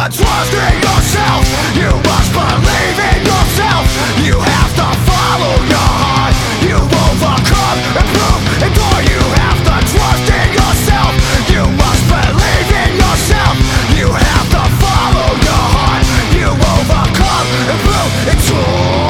trust in yourself. You must believe in yourself. You have to follow your heart. You overcome, improve, endure. You have to trust in yourself. You must believe in yourself. You have to follow your heart. You overcome, improve, endure.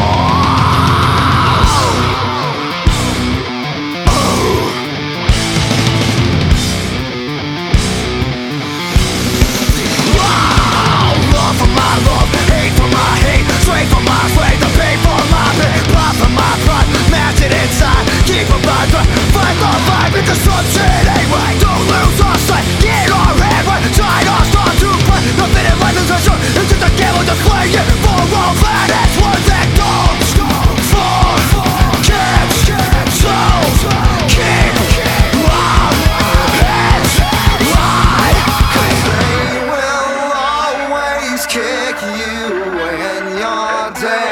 Straight from my slave, the pain for my pain, blood from my blood, match it inside, keep a blood, fight the fight, with destruction ain't right. Don't lose our sight, get our head right, try not start to play. Nothing in life is a show, it's just a game of display it for all planets, one that goes for kids, so keep our heads right. 'Cause they will always kick you when you're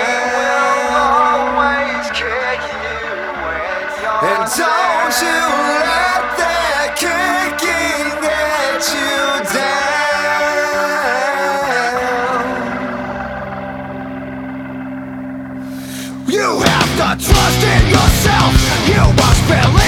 always kick you when you're and don't you let that kicking get you down. You have to trust in yourself. You must believe